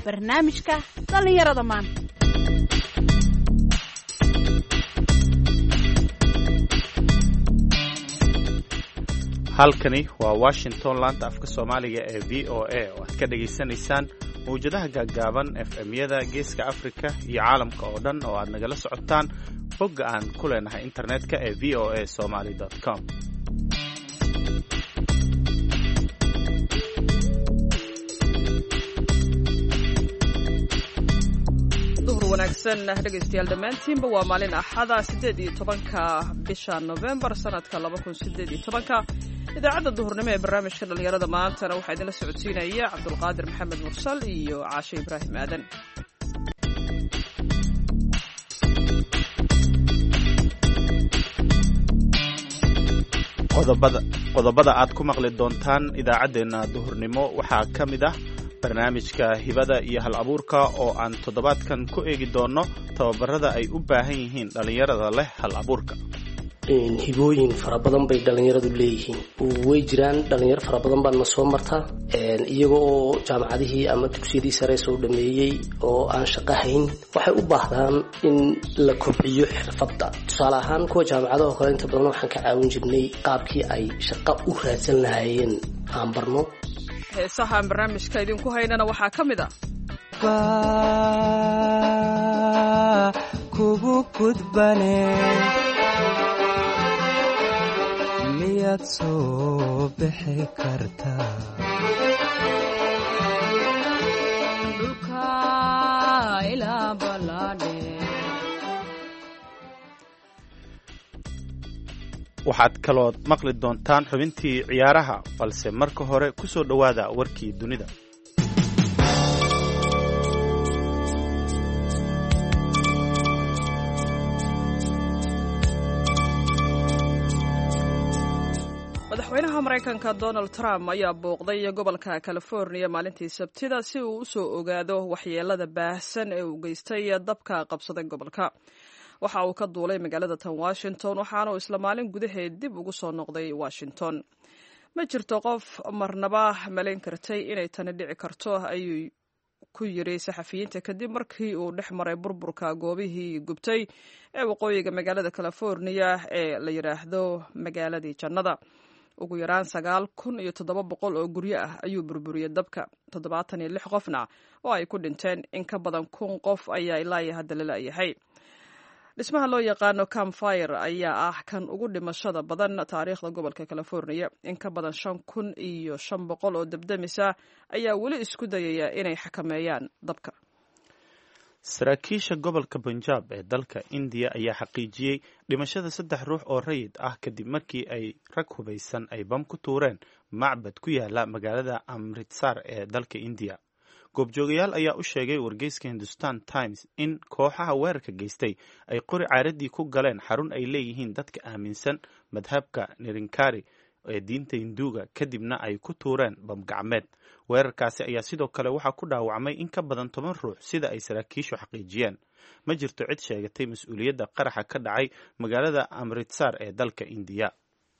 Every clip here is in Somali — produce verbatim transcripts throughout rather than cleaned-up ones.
barnaamijka dhallinyarada maanta. halkani waa Washington, laanta afka Soomaaliga ee V O A oo aad ka dhageysanaysaan mawjadaha gaagaaban F M-yada Geeska Afrika iyo caalamka oo dhan oo aad nagala socotaan bogga aan ku leenahay internetka ee v o a somali dot com. wanaagsan dhegeystayaal dhammaantiinba waa maalin axada sideed iyo tobanka bisha November sanadka laba kun sideed iyo tobanka. idaacadda duhurnimo ee barnaamijka dhalinyarada maantana waxaa idinla socodsiinaya Cabdulqaadir Maxamed Mursal iyo Caashe Ibraahim Aadan. qodobada qodobada aad ku maqli doontaan idaacadeena duhurnimo waxaa ka mid ah barnaamijka hibada iyo hal abuurka oo aan toddobaadkan ku eegi doono tababarada ay u baahan yihiin dhalinyarada leh hal abuurka. hibooyin fara badan bay dhalinyaradu leeyihiin, way jiraan dhalinyaro fara badan baa na soo marta iyaga oo jaamacadihii ama dugsiyadii sare soo dhameeyey oo aan shaqo hayn. waxay u baahdaan in la kobciyo xirfadda. tusaale ahaan kuwa jaamacadaha kale inta badan waxaan ka caawin jirnay qaabkii ay shaqo u raadsan lahaayeen aan barno. heesaha aan barnaamijka idinku haynana waxaa ka mid ah kugu gudbane miyaad soo bixi kartaa dhulka ilaa balaadhe. waxaad kaloo maqli doontaan xubintii ciyaaraha, balse marka hore ku soo dhowaada warkii dunida. madaxweynaha Mareykanka Donald Trump ayaa booqday gobolka California maalintii Sabtida si uu u soo ogaado waxyeelada baahsan ee uu geystay dabka qabsaday gobolka. waxa uu ka duulay magaalada tan Washington waxaana uu isla maalin gudaheed dib ugu soo noqday Washington. ma jirto qof marnaba malayn kartay inay tani dhici karto, ayuu ku yiri saxafiyiinta kadib markii uu dhex maray burburka goobihii gubtay ee waqooyiga magaalada California ee la yiraahdo magaaladii jannada. ugu yaraan sagaal kun iyo toddoba boqol oo guryo ah ayuu burburiyay dabka, toddobaatan iyo lix qofna oo ay ku dhinteen. in ka badan kun qof ayaa ilaa hadda la laayahay. dhismaha loo yaqaano Campfire ayaa ah kan ugu dhimashada badan taariikhda gobolka California. in ka badan shan kun iyo shan boqol oo dabdamisa ayaa weli isku dayaya inay xakameeyaan dabka. saraakiisha gobolka Punjab ee dalka India ayaa xaqiijiyey dhimashada saddex ruux oo rayid ah kadib markii ay rag hubaysan ay bam ku tuureen macbad ku yaala magaalada Amritsar ee dalka India. goobjoogayaal ayaa u sheegay wargeyska Hindustan Times in kooxaha weerarka geystay ay qori caaradii ku galeen xarun ay leeyihiin dadka aaminsan madhabka Nirankari ee diinta Hinduuga, kadibna ay ku tuureen bam gacmeed. weerarkaasi ayaa sidoo kale waxaa ku dhaawacmay in ka badan toban ruux sida ay saraakiishu xaqiijiyeen. ma jirto cid sheegatay mas-uuliyadda qaraxa ka dhacay magaalada Amritsar ee dalka Indiya.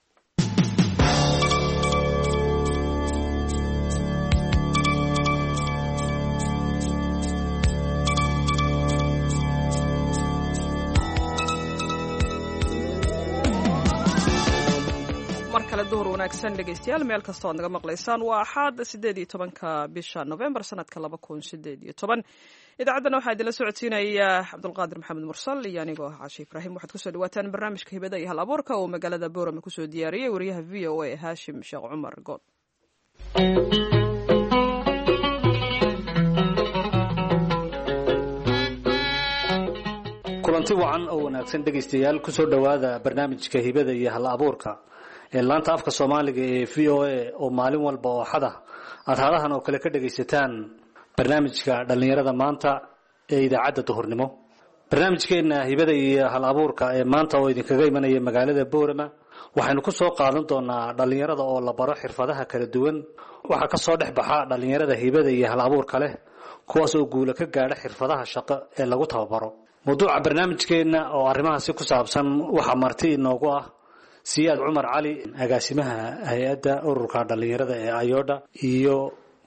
duhur wanaagsan dhegeystayaal meel kasta oo naga maqlaysaan. waa axad sideed iyo tobanka bisha November sanadka laba kun sideed iyo toban. idaacaddana waxaa idinla socodsiinaya Cabdulqaadir Maxamed Mursal iyo anigoo ah Caashe Ibraahim. waxaad kusoo dhawaataan barnaamijka hibada iyo hal abuurka oo magaalada Boorama kusoo diyaariyey wariyaha V O A Haashim Sheekh Cumar Good. kulanti wacan oo wanaagsan dhegeystayaal kusoo dhawaada barnaamijka hibada iyo hal abuurka ee laanta afka Soomaaliga ee V O A oo maalin walba oo xada aad hadahan oo kale ka dhageysataan barnaamijka dhalinyarada maanta ee idaacadda duhurnimo. barnaamijkeena hibada iyo hal abuurka ee maanta oo idinkaga imanaya magaalada Boorama waxaynu ku soo qaadan doonaa dhalinyarada oo la baro xirfadaha kala duwan. waxa ka soo dhex baxa dhalinyarada hibada iyo hal abuurka leh kuwaas oo guula ka gaadha xirfadaha shaqo ee lagu tababaro. mawduuca barnaamijkeena oo arrimahaasi ku saabsan waxa marti inoogu ah Siyaad Cumar Cali, agaasimaha hay'adda ururka dhalinyarada ee Ayoda, iyo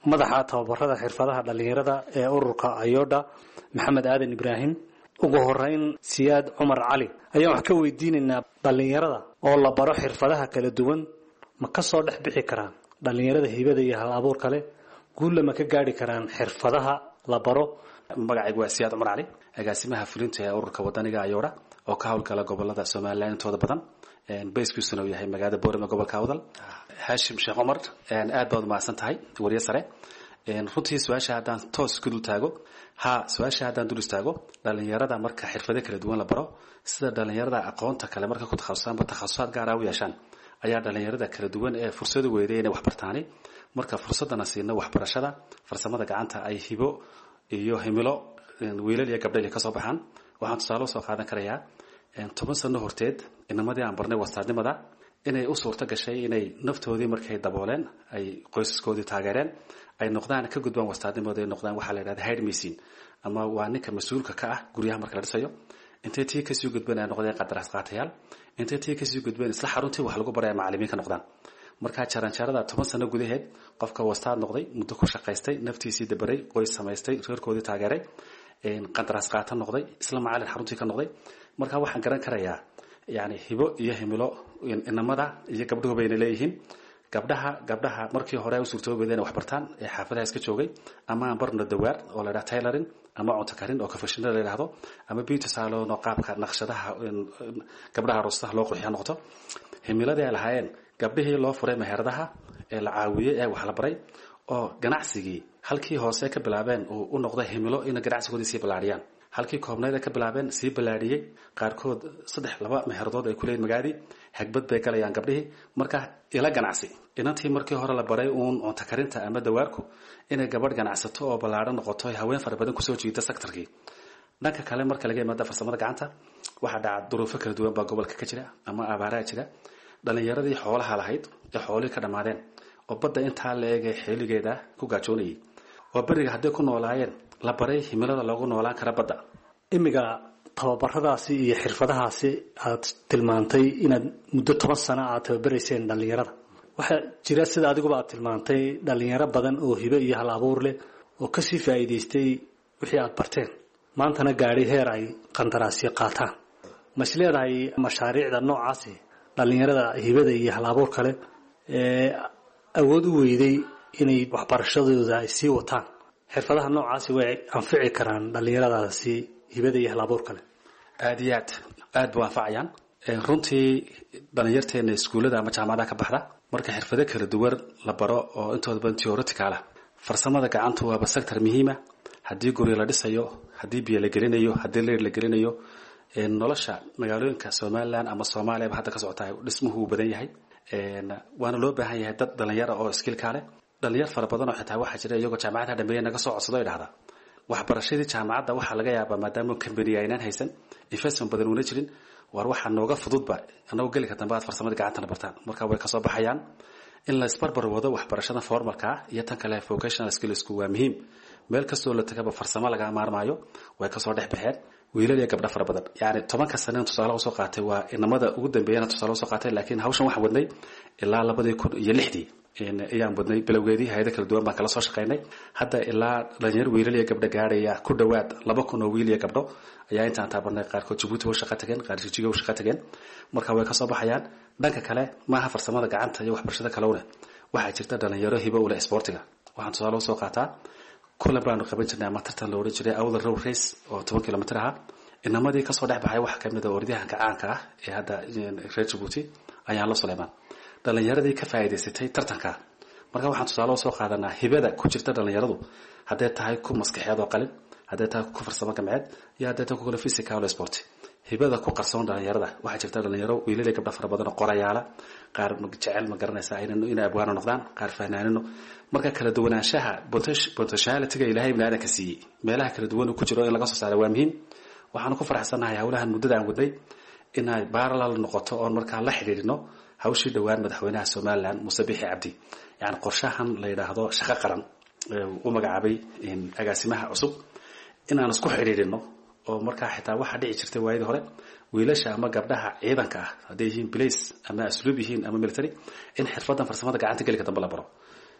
madaxa tababarada xirfadaha dhalinyarada ee ururka ayodha maxamed aadan ibraahim. ugu horeyn siyaad cumar cali ayaan wax ka weydiinaynaa dhalinyarada oo la baro xirfadaha kala duwan ma ka soo dhex bixi karaan dhalinyarada hibada iyo hal abuur kale guul ma ka gaari karaan xirfadaha la baro. magacaygu waa siyaad cumar cali agaasimaha fulinta ee ururka wadaniga ayodha oo ka howlgala gobolada Soomaaliland intooda badan bayskiisuna uu yahay magaalada Boorama gobolka Awdal. Hashim Sheekh Umar aad baad mahadsan tahay wariye sare. runtii su'aasha hadaan toos ku dul taago ha su'aasha hadaan dul istaago dhalinyarada marka xirfado kala duwan la baro sida dhalinyarada aqoonta kale marka ku takhasusaan ba takhasusaad gaar ah u yeeshaan ayaa dhalinyarada kala duwan ee fursad u weeyday inay wax bartaan marka fursadana siina waxbarashada farsamada gacanta ay hibo iyo himilo wiilal iyo gabdho ka soo baxaan. waxaan tusaale soo qaadan karayaa toban sano horteed inamadii aan barnay wastaadnimada inay u suurta gashay inay naftoodii markay dabooleen ay qoysaskoodii taageereen ay noqdaan ka gudbaan wastaadnimada ay noqdaan waxa la yiraahdo head machine ama waa ninka mas'uulka ka ah guriyaha marka la dhisayo intay tii ka sii gudbeen ay noqdeen qadaraas qaatayaal intay tii ka sii gudbeen isla xaruntii wax lagu baray macallimiin ka noqdaan. marka jaranjarada toban sano gudaheed qofka wastaad noqday muddo ku shaqaystay naftiisii dabaray qoys samaystay reerkoodii taageeray qadaraas qaata noqday isla macallin xaruntii ka noqday. marka waxaan garan karayaa yani hibo iyo himilo inamada iyo gabdhuhu bayna leeyihiin. gabdhaha gabdhaha markii hore u suurtoobayeen wax bartaan ee xaafadaha iska joogay ama aan barno dawaar oo la yiraahdo tailoring ama cunto karin oo professional la yiraahdo ama beauty salon oo qaabka naqshadaha gabdhaha roostaha loo qurxiyo noqoto. himiladii ay lahaayeen gabdhihii loo furay meheradaha ee la caawiyay ee wax la baray oo ganacsigii halkii hoose ka bilaabeen uu u noqday himilo in ganacsigoodii sii balaariyaan halkii koobnayda ka bilaabeen sii balaariyay qaarkood saddex laba meheradood ay ku leeyeen magaadi hagbad bay galayaan gabdhihii. marka ila ganacsi inantii markii hore la baray uun cunto karinta ama dawaarku inay gabadh ganacsato oo balaaran noqoto ay haween fara badan ku soo jiida sektorkii. dhanka kale marka laga yimaado farsamada gacanta waxa dhaca duruufo kala duwan baa gobolka ka jira ama abaaraha jira dhalinyaradii xoolaha lahayd ee xoolihii ka dhamaadeen oo badda intaa la eegay xeeligeeda ku gaajoonayay oo bariga hadday ku noolaayeen la baray himilada loogu noolaan kara badda. imiga tababaradaasi iyo xirfadahaasi aad tilmaantay inaad muddo toban sano aad tababarayseen dhalinyarada waxaa jira sida adiguba aad tilmaantay dhalinyaro badan oo hibo iyo hal abuur leh oo kasii faa'iidaystay wixii aad barteen maantana gaadhay heer ay qandaraasyo qaataan. mas leedahay mashaariicda noocaasi dhalinyarada hibada iyo hal abuur kale ee awood u weyday inay waxbarashadooda ay sii wataan xirfadaha noocaasi way anfici karaan dhalinyaradaasi hibada iyo hal abuur kale. aad iyo aad aad buu anfacayaan. runtii dhalinyarteena iskuulada ama jaamacadaha ka baxda marka xirfado kala duwan la baro oo intooda badan theoretical ah farsamada gacantu waa sector muhiim ah haddii guri la dhisayo haddii biyo la gelinayo haddii leer la gelinayo nolosha magaalooyinka Soomaaliland ama Soomaaliya hadda ka socota dhismuhu u badan yahay waana loo baahan yahay dad dhalinyaro oo skill kale dhalinyar fara badan oo xitaa waxa jira iyagoo jaamacadaha dhameeyay naga soo codsado idhaahda waxbarashadii jaamacadda waxa laga yaabaa maadaama company aynaan haysan investment badan una jirin war waxa nooga fududba anoo gali ka dambaad farsamada gacanta bartaan marka way ka soo baxayaan in la isbarbar wado waxbarashada formalka ah iyo tan kale vocational skills ku waa muhiim meel kastoo la tagaba farsamo laga maarmaayo way ka soo dhex baxeen wiilal iyo gabdho fara badan yaani tobanka sano tusaale soo qaatay waa inamada ugu dambeeyana tusaale soo qaatay laakiin hawshan waxa wadnay ilaa labadii kun iyo lixdii in ayaan wadnay bilowgeedii hay'ado kala duwan baan kala soo shaqeynay hadda ilaa dhalinyar wiilal iyo gabdho gaaraya ku dhawaad laba kun oo wiil iyo gabdho ayaa intaan taabanay qaarkood Djibouti oo shaqo tageen qaar Jijiga oo shaqo tageen marka way ka soo baxayaan dhanka kale maaha farsamada gacanta iyo waxbarashada kale waxa jirta dhalinyaro hibo u leh sportiga waxaan tusaale soo qaataa kula baan qaban jirnay ama tartan loo oran jiray awdal road race oo toban kiiloomitir ah inamadii ka soo dhex baxay wax kamid ah orodyahanka caanka ah ee hadda reer Djibouti ayaan la Sulaymaan dhalinyaradii ka faa'iideysatay tartanka marka waxaan tusaale soo qaadanaa hibada ku jirta dhalinyaradu haday tahay ku maskaxeed oo qalin haday tahay ku farsamo gacmeed iyo haday tahay ku kala physical sport hibada ku qarsoon dhalinyarada waxa jirta dhalinyaro wiilal iyo gabdho fara badan oo qorayaala qaar jecel ma garanaysaa inay abwaan noqdaan qaar fahnaanino marka kala duwanaanshaha potentiality-ga Ilaahay bini'aadamka siiyay meelaha kala duwan ku jiro in laga soo saaro waa muhiim waxaan ku faraxsanahay hawlahan muddada aan wadnay inay parallel noqoto oo marka la xiriirino hawshii dhawaan madaxweynaha Soomaaliland Muuse Biixi Cabdi yani qorshahan la yiraahdo shaqo qaran uu magacaabay in agaasimaha cusub inaan isku xiriirino oo marka xitaa waxa dhici jirtay waayadii hore wiilasha ama gabdhaha ciidanka ah haday yihiin police ama asluub yihiin ama military in xirfadan farsamada gacanta gali ka dambe la baro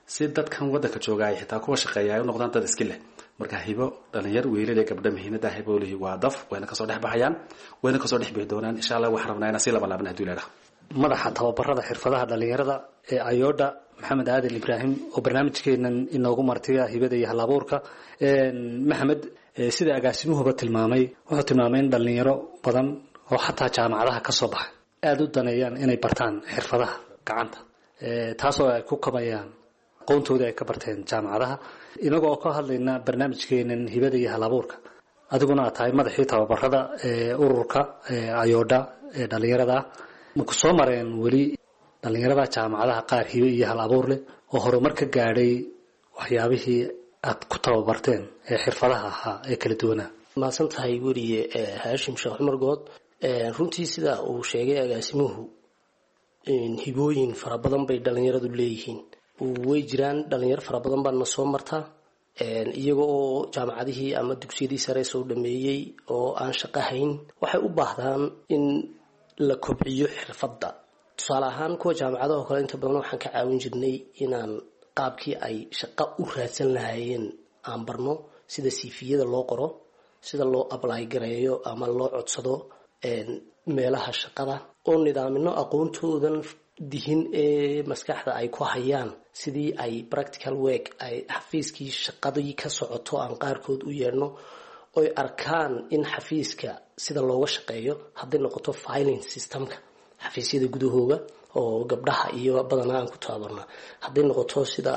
si dadkan wadanka jooga ay xitaa kuwa shaqeeya ay u noqdaan dad iska leh marka hibo dhalinyar wiilal iyo gabdho muhiimada hiboolihi waa daf wayna kasoo dhex baxayaan wayna kasoo dhex bixi doonaan insha Allah waxaan rabnaa inaan si laba laabna hadii leedahay madaxa tababarada xirfadaha dhalinyarada ee Ayoda Maxamed Aadil Ibrahim oo barnaamijkeenan inoogu martiya hibada iyo hal-abuurka Maxamed sida agaasimuhuba tilmaamay wuxuu tilmaamay in dhalinyaro badan oo xataa jaamacadaha ka soo baxay aad u daneeyaan inay bartaan xirfadaha gacanta taasoo ay ku kabayaan aqoontooda ay ka barteen jaamacadaha inagoo ka hadlayna barnaamijkeenan hibada iyo hal-abuurka adiguna aad tahay madaxii tababarada ee ururka Ayoda ee dhalinyarada ma ku soo mareen weli dhalinyarada jaamacadaha qaar hibo iyo hal-abuur leh oo horumar ka gaadhay waxyaabihii aad ku tababarteen ee xirfadaha ahaa ee kala duwanaa maasan tahay weliye Haashim Sheekh Cumar Good runtii sida uu sheegay agaasimuhu in hibooyin fara badan bay dhalinyaradu leeyihiin way jiraan dhalinyar fara badan baa soo marta iyaga oo jaamacadihii ama dugsiyadii sare soo dhameeyay oo aan shaqo hayn waxay u baahdaan in la kobciyo xirfadda tusaale ahaan kuwa jaamacadaha oo kale inta badan waxaan ka caawin jirnay inaan qaabkii ay shaqo u raadsan lahaayeen aan barno sida C V-yada loo qoro sida loo apply gareeyo ama loo codsado meelaha shaqada oo nidaamino aqoontoodan dihin ee maskaxda ay ku hayaan sidii ay practical work ay xafiiskii shaqadii ka socoto aan qaarkood u yeerno oo arkaan in xafiiska sida looga shaqeeyo hadday noqoto filing systemka xafiisyada gudahooga oo gabdhaha iyo badanaa aan ku tababarna hadday noqoto sida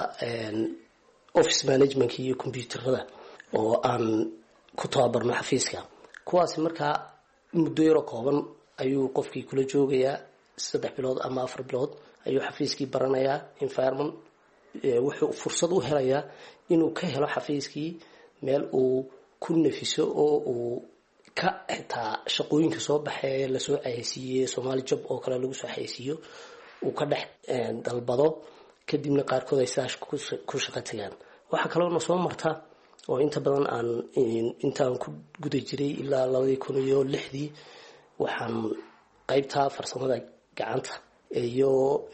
office management iyo computerada oo aan ku tababarno xafiiska kuwaasi markaa muddo yar kooban ayuu qofkii kula joogayaa saddex bilood ama afar bilood ayuu xafiiskii baranayaa environment wuxuu fursad u helayaa inuu ka helo xafiiskii meel uu ku nafiso oo uu ka xitaa shaqooyinka soo baxay la soo xayeysiiyay Somali job oo kale lagu soo xayeysiiyo uu ka dhex dalbado kadibna qaarkood ay saash ku shaqo tagaan waxa kale oo soo marta oo inta badan aan intaan ku guda jiray ilaa laba kun iyo lixdii waxaan qaybta farsamada gacanta iyo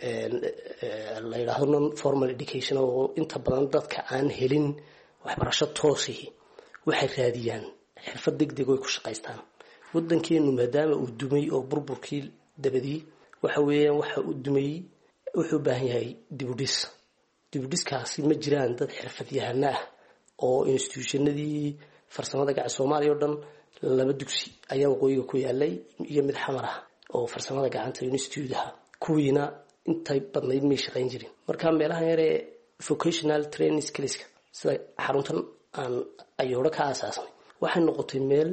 la yiraahdo non formal education oo inta badan dadka aan helin waxbarasho toosi waxay raadiyaan xirfad degdeg oo ku shaqeystaan wadankeenu maadaama uu dumay oo burburkii dabadii waxa weeyaan waxa uu dumay wuxuu baahan yahay dibudhis dibudhiskaasi ma jiraan dad xirfadyahanna ah oo institutionadii farsamada gacanta Soomaaliya oo dhan laba dugsi ayaa waqooyiga ku yaalay iyo mid xamar ah oo farsamada gacanta institute-ha kuwiina intay badnayd ma shaqayn jirin marka meelaha yare vocational training skills sida xaruntan aan Ayoda ka asaasnay waxay noqotay meel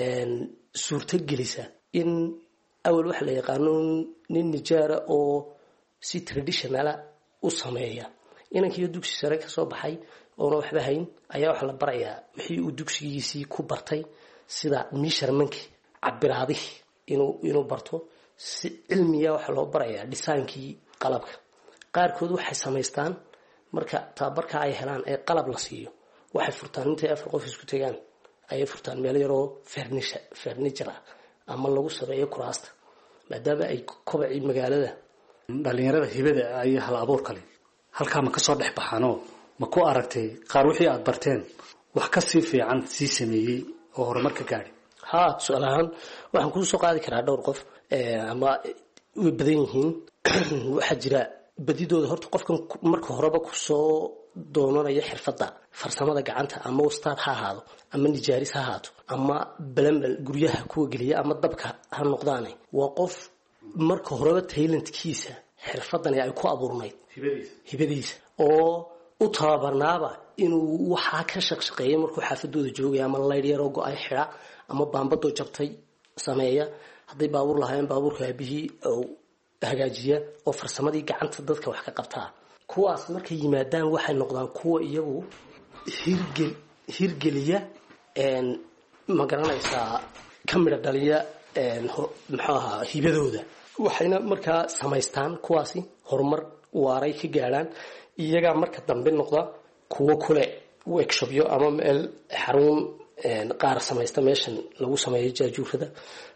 suurto gelisa in awal wax la yaqaano nin nijaara oo si traditional u sameeya inankii dugsi sare ka soo baxay oo waxba hayn ayaa wax la barayaa wixii uu dugsigiisii ku bartay sida measurement cabiraadih inuu inuu barto si cilmiya wax loo barayaa dhisaankii qalabka qaarkood waxay sameystaan marka tababarka ay helaan ee qalab la siiyo waxay furtaan intay afar qof isku tagaan ay furtaan meel yar oo furniture furniture ama lagu sameeyo kuraasta maadaama ay kobci magaalada dhalinyarada hibada ay hal-abuur kale halka ma ka soo dhex baxano ma ku aragtay qaar wixii aad barteen wax ka sii fiican si sameeyay oo horumar ka gaadhay ha su'aalahan waxaan ku soo qaadi karaa dhowr qof ama way badan yihiin waxa jira badidooda horta qofkan marka horeba ku soo doonanaya xirfadda farsamada gacanta ama ustaad ha ahaado ama nijaaris ha ahaato ama balambal guryaha kuwa geliya ama dabka ha noqdaan waa qof marka horeba talentkiisa xirfadan ay ku abuurnayd hibadiisa hibadiisa oo u tababarnaaba inuu waxa ka shaqeeyo markuu xaafadooda joogay ama layr yar oo go'ay xira ama baambado jabtay sameeya haday baabuur lahayn baabuurka aabihii oo hagaajiya oo farsamadii gacanta dadka wax ka qabtaa kuwaas markay yimaadaan waxay noqdaan kuwa iyagu hirgel hirgeliya een ma garanaysaa kamira dhaliya een maxaa ahaa hibadooda waxayna markaa samaystaan kuwaasi horumar waaray ka gaaraan iyaga marka dambe noqda kuwa kule workshopyo ama meel xarun qaar samaysta meeshan lagu sameeyo jaajuurada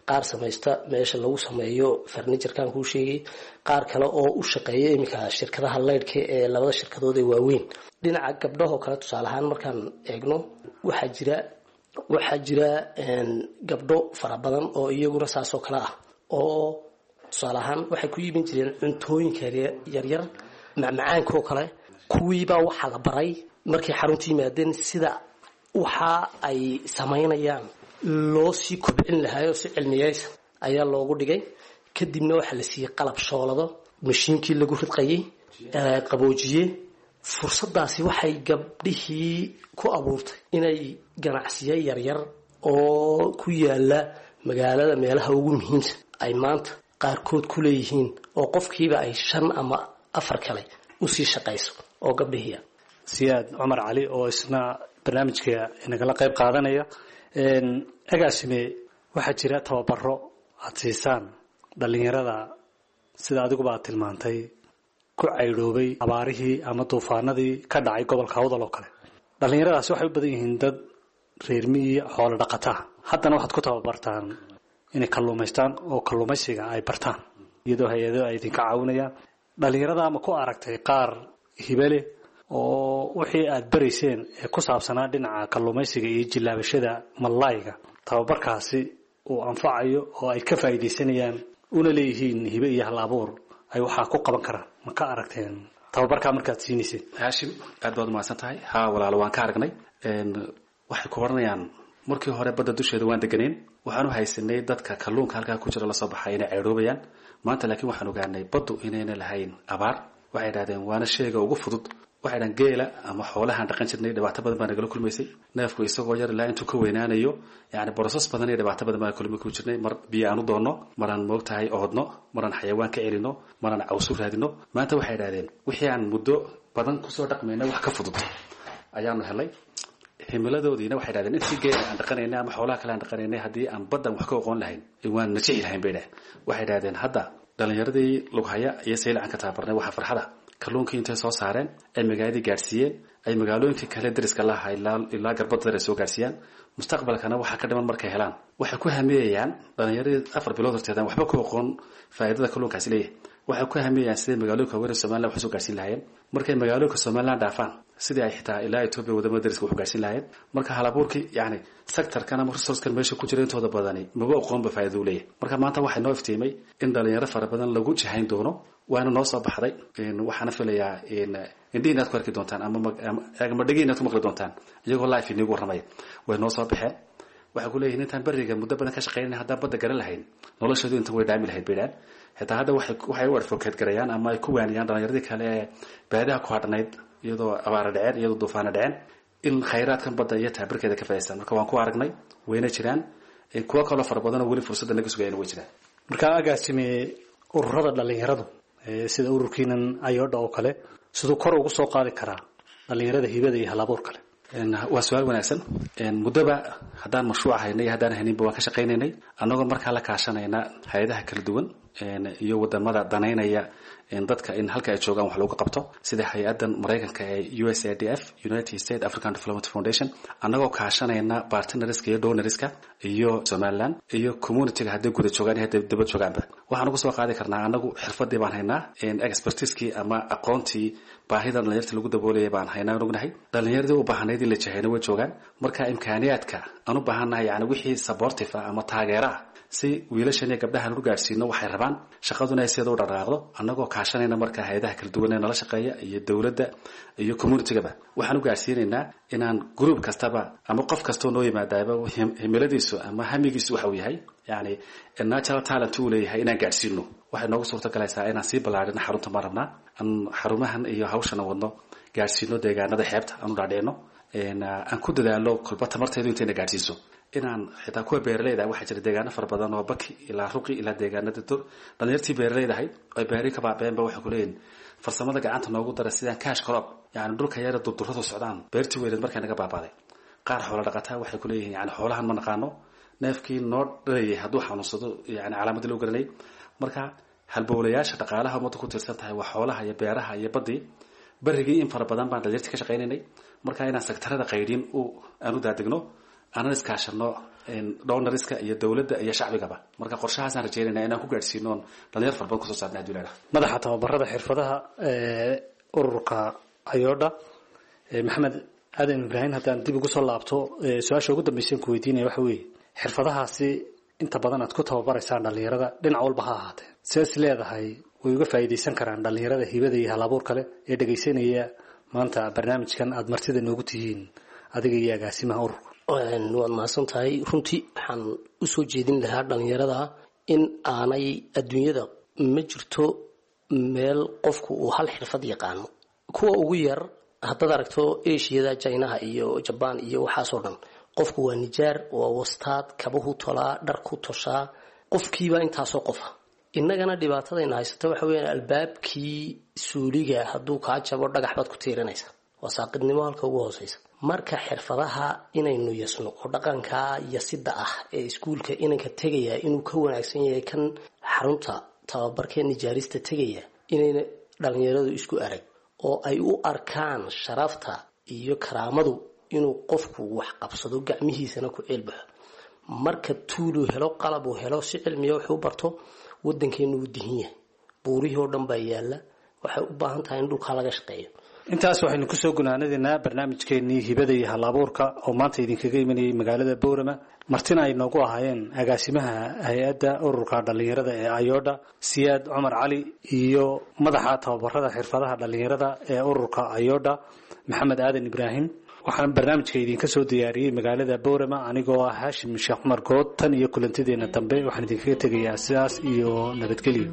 qaar samaysta meesha lagu sameeyo farniturkan kuu sheegay, qaar kale oo u shaqeeya iminka shirkadaha leydhka ee labada shirkadood ee waaweyn. dhinaca gabdhahoo kale tusaale ahaan markaan eegno waxaa jira waxaa jira gabdho fara badan oo iyaguna saasoo kale ah, oo tusaale ahaan waxay ku iibin jireen cuntooyinka yaryar macmacaankaoo kale. kuwiibaa waxaa la baray markay xarunta yimaadeen sida waxa ay samaynayaan loo sii kobcin lahaayoo si cilmiyeysan ayaa loogu dhigay. kadibna waxaa la siiyey qalab shoolado, mashiinkii lagu ridqayay, qaboojiye. fursadaasi waxay gabdhihii ku abuurtay inay ganacsiyo yaryar oo ku yaala magaalada meelaha ugu muhiimsan ay maanta qaarkood ku leeyihiin, oo qofkiiba ay shan ama afar kale usii shaqayso oo gabdhihiia. siyaad cumar cali oo isna barnaamijka inagala qayb qaadanaya. agaasime waxaa jira tababaro aada siisaan dhalinyarada sida adiguba aad tilmaantay ku caydhoobay abaarihii ama duufaanadii ka dhacay gobolka awdal oo kale. dhalinyaradaasi waxay u badan yihiin dad reer miyi xoolo dhaqataa. haddana waxaad ku tababartaan inay kalluumaystaan oo kalluumaysiga ay bartaan iyadoo hay-ado ay idinka caawinayaan. dhalinyarada ama ku aragtay qaar hibale oo wixii aad barayseen ee ku saabsanaa dhinaca kalluumaysiga iyo jilaabashada mallayga tababarkaasi uu anfacayo oo ay ka faa'iidaysanayaan una leeyihiin hibe iyo hal abuur ay waxaa ku qaban karaan? ma ka aragteen tababarkaa markaad siinayseen? haashim aad baad umahadsan tahay. haa walaalo waan ka aragnay. waxay ku oranayaan markii hore badda dusheeda waan deganeen, waxaan u haysanay dadka kalluunka halkaa ku jira lasoo baxay inay ceedhoobayaan. maanta laakiin waxaan ogaanay baddu inayna lahayn abaar. waxay idhahdeen waana sheega ugu fudud. waxay dhahan geela ama xoolahaan dhaqan jirnay dhibaato badan baa nagala kulmaysay. neefku isagoo yar ilaa intuu ka weynaanayo yani borosas badan iyo dhibaato badan baan kulmi ku jirnay. mar biyo aan u doonno, maraan moogtahay oodno, maraan xayawaan ka celino, maraan cawsu raadino. maanta waxay idhahdeen wixii aan muddo badan kusoo dhaqmayna wax ka fudud ayaanu helay. himiladoodiina waxay idhahdeen intii geela aan dhaqanaynay ama xoolaha kale aan dhaqanaynay haddii aan baddan wax ka oqoon lahayn waan najici lahayn bay dhahen. waxay idhahdeen hadda dhalinyaradii lughaya iyo saylacan ka tababarnay waxaa farxada kalluunkii intay soo saareen ay magaaladii gaadhsiiyeen, ay magaalooyinkii kale dariska laha ilaa garbadda ay soo gaadhsiiyaan. mustaqbalkana waxaa ka dhiman markay helaan waxay ku hamiyayaan dhalinyaradii afar bilood horteedaan waxba ku oqoon faa'iidada kalluunkaasi leeyahay. waxay ku hamiyayaan siday magaalooyinka weerar somaliland wax soo gaadhsiin lahaayeen. markay magaalooyinka somaliland dhaafaan sidii ay xitaa ilaa Ethiopia wadamada dariska wax gaadhsiin lahaayeen. marka halabuurkii yani sectorkana ama resource-kan meesha ku jira intooda badani maba oqoonba faa'iido u leeyahay. marka maanta waxay noo iftiimay in dhalinyaro fara badan lagu jihayn doono. waana noo soo baxday. waxaana filayaa indhihi inaad ku arki doontaan ama dhegi inaad ku maqli doontaan iyagoo life inigu warramaya. way noo soo baxeen. waxay ku leeyihiin intaan beriga muddo badan ka shaqaynayna haddaan badda garan lahayn noloshoodu intan way dhaami lahayd bay dhahan. xitaa hadda waxay u advocate garayaan ama ay ku waaniyaan dhalinyaradii kale ee baadiyaha ku hadhnayd iyadoo abaara dhaceen iyadoo duufaana dhaceen in khayraadkan badda iyo taabirkeeda ka faa'iidaystaan. marka waan ku aragnay wayna jiraan kuwa kaloo fara badan oo weli fursadda naga sugayana way jiraan. marka agaasime ururada dhalinyaradu sida ururkiinan ayodha oo kale siduu kor ugu soo qaadi karaa dhalinyarada hibada iyo halabuur kale? waa su-aal wanaagsan. muddoba haddaan mashruuc haynay haddaan hayninba waan ka shaqaynaynay annagoo markaa la kaashanayna hay-adaha kala duwan iyo wadamada danaynaya dadka in halka ay joogaan wax looga qabto sida hay-adan maraykanka ee U S A D F United States African Development Foundation. annagoo kaashanayna partnerska iyo donorska iyo Somaliland iyo communityga hadday guda joogaan hadday dibad joogaanba waxaan ugu soo qaadi karnaa annagu xirfadii baan haynaa, expertisekii ama aqoontii baahida dhalinyarta lagu daboolaya baan haynaa ognahay. dhalinyaradii u baahnayd in la jahayna way joogaan. marka imkaaniyaadka aan u baahannahay yani wixii supportive ama taageera ah si wiilashan iyo gabdhahan u gaarsiino waxay rabaan shaqaduna ay sida u dhaqaaqdo annagoo kaashanayna marka hay'adaha kala duwan ee nala shaqeeya iyo dawladda iyo community-gaba waxaan u gaarsiinaynaa inaan group kastaba ama qof kastoo noo yimaadaaba himiladiisu ama hamigiisu waxa uu yahay yani natural talent uu leeyahay inaan gaarsiino. waxay noogu suurtagelaysaa inaan sii ballaadhino xarunta ma rabnaa aan xarumahan iyo hawshana wadno gaarsiino deegaanada xeebta aan u dhaadhicino aan ku dadaalo kolba tamarteedu intayna gaarsiiso inaan xitaa kuwa beeralayda waxaa jira deegaano fara badan oo baki ilaa ruqi ilaa deegaanada dhalinyartii beeralaydahay ay beeri ka baabeenba waxay ku leeyihin farsamada gacanta noogu dara sidaan cash crop yani dhulka yara durduradu socdaan beertii weyneed markay naga baabaaday. qaar xoolo dhaqataa waxay ku leeyihiin yani xoolahan ma naqaano neefkii noo dhalayay hadduu xanuunsado yani calaamadii loo garanay. marka halbowlayaasha dhaqaalaha ummadda ku tiirsan tahay waa xoolaha iyo beeraha iyo baddii berigii in fara badan baan dhalinyartii ka shaqaynaynay. marka inaan sektarada qaydhin aan u daadegno aanan iskaashano donorska iyo dowladda iyo shacbigaba marka qorshahaasaan rajeynayna inaan ku gaadhsiino dhalinyar fara badan kusoo saarna adduunyada madaxa tababarada xirfadaha ururka ayodha maxamed aadan ibraahim haddaan dib ugu soo laabto su-aasha ugu dambaysan ku weydiinaya waxa weeye xirfadahaasi inta badan aad ku tababaraysaan dhalinyarada dhinac walba ha ahaatee sidaas leedahay way uga faa'iidaysan karaan dhalinyarada hibada iyo halabuur kale ee dhegaysanaya maanta barnaamijkan aad martida noogu tihiin adiga iyo agaasimaha ururka waad mahadsan tahay runtii waxaan usoo jeedin lahaa dhalinyarada in aanay adduunyada ma jirto meel qofku uu hal xirfad yaqaano kuwa ugu yar haddaad aragto ashiyada jinaha iyo jabaan iyo waxaasoo dhan qofku waa nijaar waa wastaad kabahu tolaa dhar ku toshaa qofkiiba intaasoo qofa innagana dhibaatadayna haysata waxa weeyaan albaabkii suuliga hadduu kaa jabo dhagax baad ku tiirinaysa waa saaqidnimo halka ugu hooseysa marka xirfadaha inaynu yasno oo dhaqanka yasida ah ee iskuulka inanka tegaya inuu ka wanaagsan yahay kan xarunta tababarka nijaarista tegaya inayna dhalinyaradu isku arag oo ay u arkaan sharafta iyo karaamadu inuu qofku wax qabsado gacmihiisana ku ceelbaxo marka tuulu helo qalab uu helo si cilmiya wax u barto wadankeenu u dihin yahay buurihii oo dhan baa yaala waxay u baahan tahay in dhulka laga shaqeeyo intaas waxaynu kusoo gunaanadeenaa barnaamijkeenii hibada iyo halabuurka oo maanta idinkaga imanayay magaalada Boorama martina ay noogu ahaayeen agaasimaha hay-adda ururka dhalinyarada ee ayodha Siyaad Cumar Cali iyo madaxa tababarada xirfadaha dhalinyarada ee ururka ayodha Maxamed Aadan Ibraahim waxaan barnaamijka idinka soo diyaariyay magaalada Boorama anigoo ah Haashim Sheekh Cumar Good tan iyo kulantideena dambe waxaan idinkaga tegayaa sidaas iyo nabadgelyo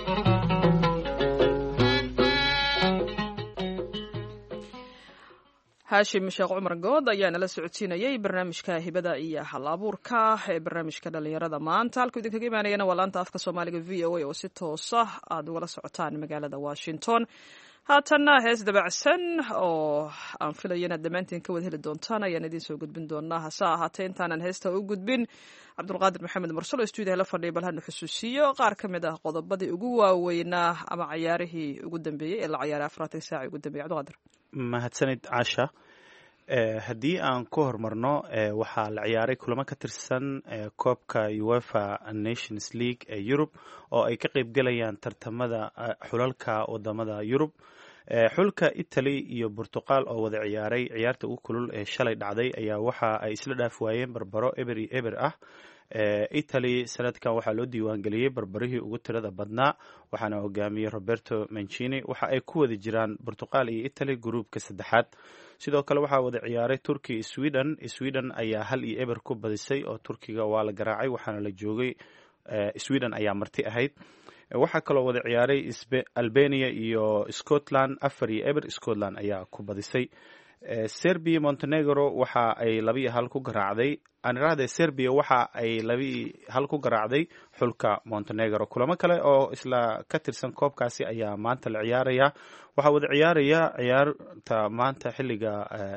haashim sheekh cumar good ayaa nala socodsiinayay barnaamijka hibada iyo halabuurka ee barnaamijka dhalinyarada maanta halkuu idinkaga imaanayana waa laanta afka soomaaliga v o a oo si toosa aad ugala socotaan magaalada washington haatanna hees dabacsan oo aan filayo inaad dhammaantiin ka wada heli doontaan ayaan idiin soo gudbin doonaa hase ahaatee intaanan heesta u gudbin cabdulqaadir maxamed mursalo stuudiyaha la fadhiya bal hanu xusuusiyo qaar ka mid ah qodobadii ugu waaweynaa ama cayaarihii ugu dambeeyey ee la ciyaaray afartan saaci ugu dambeeyey cabdulqaadir mahadsanid caasha haddii aan ku horumarno waxaa la ciyaaray kulamo ka tirsan koobka uefa nations league ee yurub oo ay ka qeybgelayaan tartamada xulalka wadamada yurub xulka italy iyo Portugal oo wada ciyaaray ciyaarta ugu kulul ee shalay dhacday ayaa waxa ay isla dhaaf waayeen barbaro eber iyo eber ah Italy sanadkan waxaa loo diiwaan geliyay barbarihii ugu tirada badnaa waxaana hogaamiyey Roberto Mancini waxa ay ku wada jiraan Portugal iyo Italy gruupka saddexaad sidoo kale waxaa wada ciyaaray Turkey Sweden Sweden ayaa hal iyo eber ku badisay oo Turkiga waa la garaacay waxaana la joogay Sweden ayaa marti ahayd waxaa kaloo wada ciyaaray Albania iyo Scotland afar iyo eber Scotland ayaa ku badisay Serbia Montenegro waxa ay laba iyo hal ku garaacday aniraade Serbia waxa ay laba iyo hal ku garaacday xulka Montenegro kulamo kale oo isla ka tirsan koobkaasi ayaa maanta la ciyaaraya waxa wada ciyaaraya ciyaarta maanta xilliga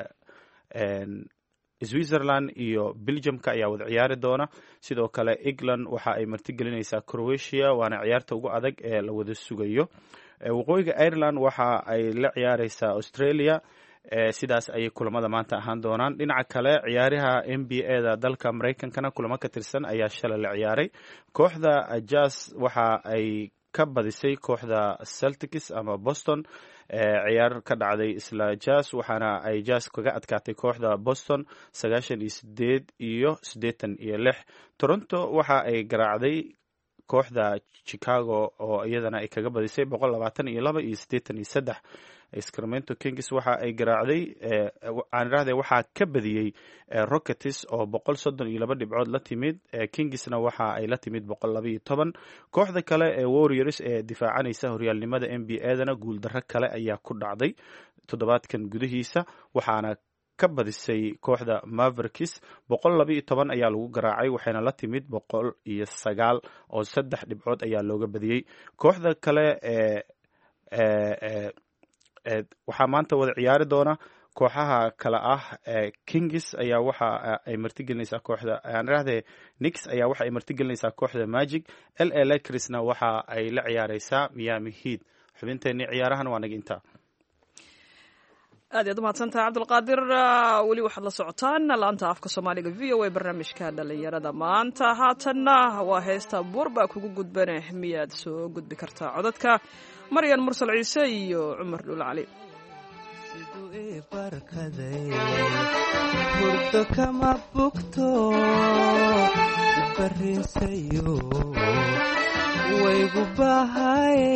Switzerland iyo Belgiumka ayaa wada ciyaari doona sidoo kale England waxa ay martigelinaysaa Croatia waana ciyaarta ugu adag ee la wada sugayo waqooyiga Ireland waxa ay la ciyaaraysaa Australia sidaas ayay kulamada maanta ahaan doonaan dhinaca kale ciyaaraha N B A da dalka Mareykankana kulamo ka tirsan ayaa shalay la ciyaaray kooxda Jazz waxa ay ka badisay kooxda Celtics ama Boston ciyaar ka dhacday isla Jazz waxaana ay Jazz kaga adkaatay kooxda Boston sagaashan iyo sideed iyo siddeetan iyo lix Toronto waxa ay garaacday kooxda Chicago oo iyadana ay kaga badisay boqol labaatan iyo laba iyo siddeetan iyo saddex Sacramento Kings waxa ay garaacday aan raahday waxa ka badiyay Rockets oo boqol soddon iyo laba dhibcood la timid Kingsna waxa ay la timid boqol laba iyo toban kooxda kale ee Warriors ee difaacanaysa horyaalnimada N B A dana guul darro kale ayaa ku dhacday toddobaadkan gudihiisa waxaana ka badisay kooxda Mavericks boqol laba iyo toban ayaa lagu garaacay waxayna la timid boqol iyo sagaal oo saddex dhibcood ayaa looga badiyay kooxda kale ee ee waxaa maanta wada ciyaari doona kooxaha kale ah Kings ayaa waxa ay martigelinaysaa kooxda aan raahday Knicks ayaa waxa ay martigelinaysaa kooxda Magic L A Lakersna waxa ay la ciyaaraysaa Miami Heat xubinteeni ciyaarahan waa naga inta aad iyaad umahadsantahay cabdulqaadir. weli waxaad la socotaan laanta afka soomaaliga v o a barnaamijka dhalinyarada maanta. haatanna waa heesta buurbaa kugu gudbane miyaad soo gudbi kartaa codadka maryan mursal ciise iyo cumar dhul cali. siduu ii barkaday hurdo kama bugto bariinsayo waygu bahaye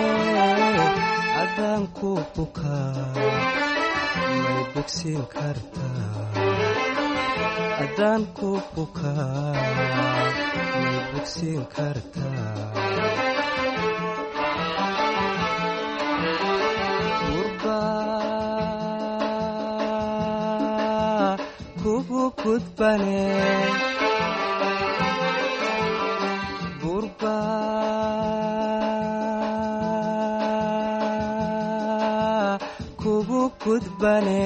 adaan ku bukaa may bogsiin kartaa adaan ku bukaa may bogsiin kartaa burbaa kugu gudbane burbaa kugu gudbane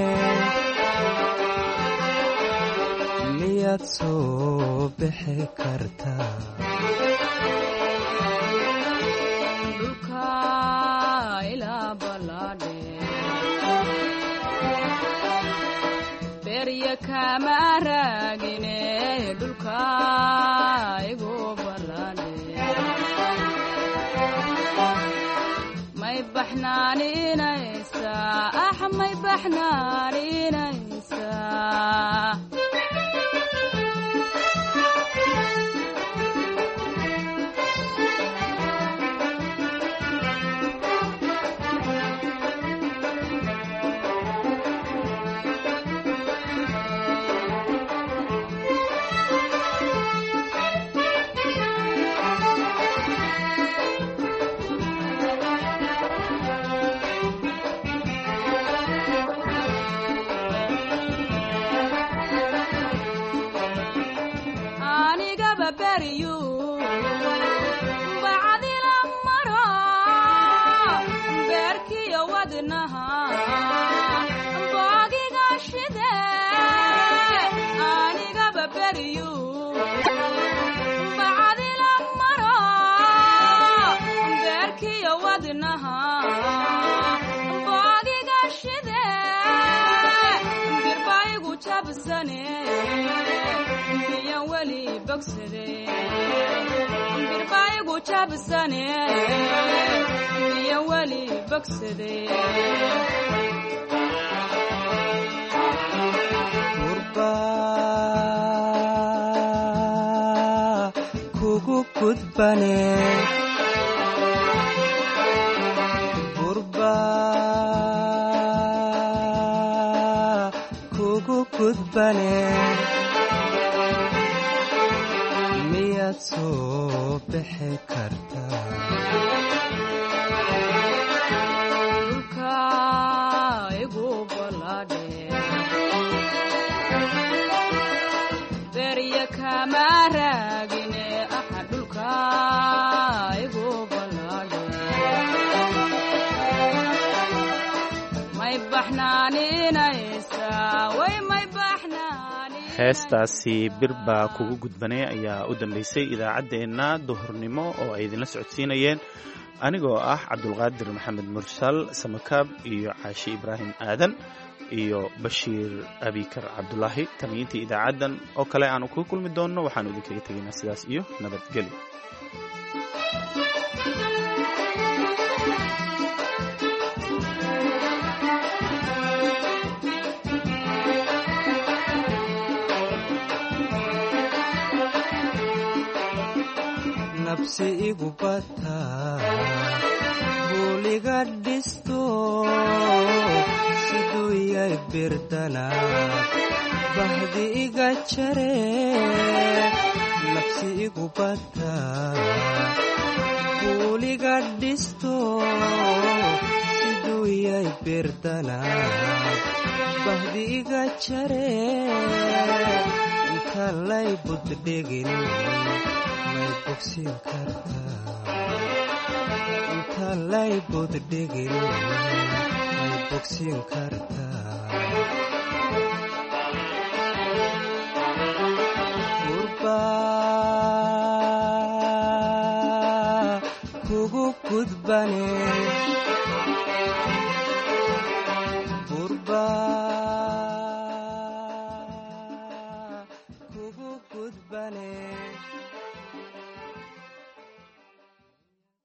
miyaad soo bixi kartaa dhulka ilaa ballaadhe berya kama raagine dhulka igu ballaadhe may baxnaaninaysaa ah may baxnaaninaysaa birbaayigu jabsane iyo weli bogsade burbaa kugu gudbane burbaa kugu gudbane miyaad soo bixi kartaa dhulka igu ballaadhe berya kama raagine ah dhulka igu ballaadhe may baxnaaninaysaa way may heestaasi bir baa kugu gudbanay ayaa u dambaysay idaacaddeenna duhurnimo oo ay idinla socodsiinayeen anigoo ah cabdulqaadir maxamed mursal samakaab iyo caashi ibraahim aadan iyo bashiir abikar cabdulaahi tamiyiintii idaacaddan oo kale aanu kuga kulmi doonno waxaanu idinkaga tegaynaa sidaas iyo nabadgelyo. nabsi igu bataa buuliga dhisto siduu yay birdana bahdi iga jare nabsi igu bataa buuliga dhisto siduu yay birdana bahdi iga jare inta lay buddhegin inta lay buddhegin may bogsiin kartaa burbaa kugu gudbane durba